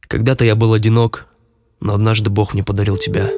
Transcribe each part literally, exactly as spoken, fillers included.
Когда-то я был одинок, но однажды Бог мне подарил тебя.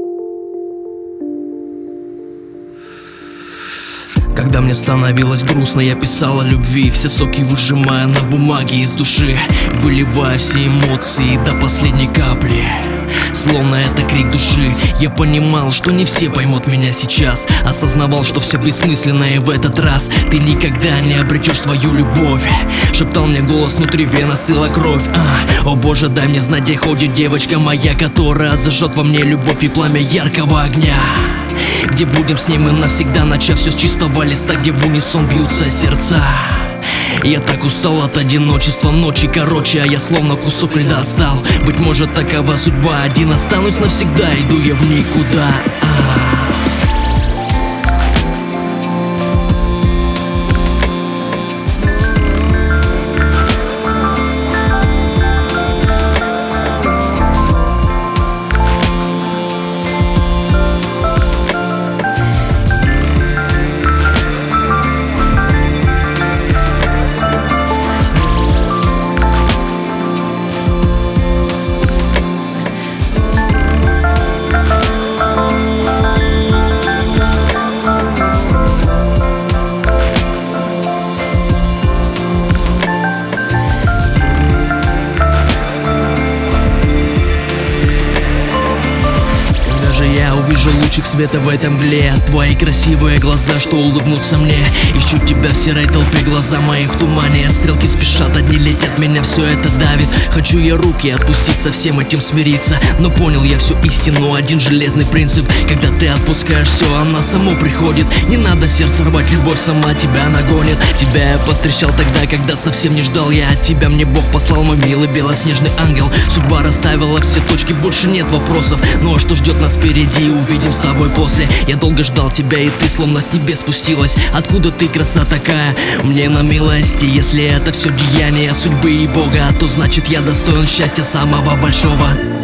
Когда мне становилось грустно, я писал о любви, все соки выжимая на бумаге из души, выливая все эмоции до последней капли. Словно это крик души. Я понимал, что не все поймут меня сейчас. Осознавал, что все бессмысленно, и в этот раз ты никогда не обретешь свою любовь. Шептал мне голос внутри, вен остыла кровь. а, О боже, дай мне знать, где ходит девочка моя, которая зажжет во мне любовь и пламя яркого огня. Где будем с ней мы навсегда, начав все с чистого листа, где в унисон бьются сердца. Я так устал от одиночества, ночи короче, а я словно кусок льда стал. Быть может, такова судьба, один останусь навсегда, иду я в никуда. а Вижу лучик света в этом мгле, твои красивые глаза, что улыбнутся мне. Ищу тебя в серой толпе, глаза мои в тумане. Стрелки спешат, одни летят, меня все это давит. Хочу я руки отпустить, со всем этим смириться, но понял я всю истину, один железный принцип. Когда ты отпускаешь все, она само приходит. Не надо сердце рвать, любовь сама тебя нагонит. Тебя я повстречал тогда, когда совсем не ждал я от тебя. Мне Бог послал, мой милый белоснежный ангел. Судьба расставила все точки, больше нет вопросов. Ну а что ждет нас впереди, увидим с тобой после. Я долго ждал тебя, и ты словно с небес спустилась. Откуда ты, краса такая, мне на милости? Если это все деяние судьбы и Бога, то значит я достоин счастья самого большого.